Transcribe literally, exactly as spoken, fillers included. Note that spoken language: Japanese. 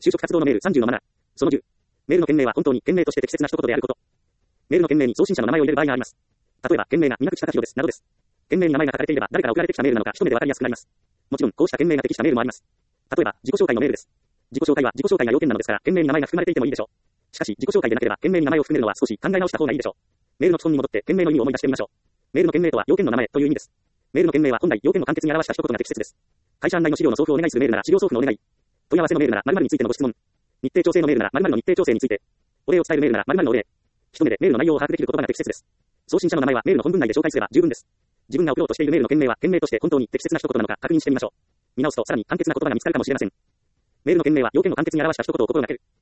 就職活動のメールさんじゅうのなな。そのじゅう。メールの件名は本当に件名として適切な一言であること。メールの件名に送信者の名前を入れる場合があります。例えば、件名が南口隆弘です、などです。件名に名前が書かれていれば、誰から送られてきたメールなのか一目でわかりやすくなります。もちろん、こうした件名が適したメールもあります。例えば、自己紹介のメールです。自己紹介は自己紹介が要件なのですから、件名に名前が含まれていてもいいでしょう。しかし、自己紹介でなければ、件名に名前を含めるのは少し考え直した方がいいでしょう。メールの基本に戻って、件名の意味を思い出してみましょう。メールの件名とは、要件の名前という意味です。メールの件名は本来、要件を簡潔に表した一言が適切です。会社案内の資料の送付をお願いするメールなら、資料送付のお願い。問い合わせのメールなら、〇〇についてのご質問。日程調整のメールなら、〇〇の日程調整について。お礼を伝えるメールなら、〇〇のお礼。一目でメールの内容を把握できる言葉が適切です。送信者の名前はメールの本文内で紹介すれば十分です。自分が送ろうとしているメールの件名は、件名として本当に適切な一言なのか確認してみましょう。見直すとさらに簡潔な言葉が見つかるかもしれません。メールの件名は要件を簡潔に表した一言を心がける。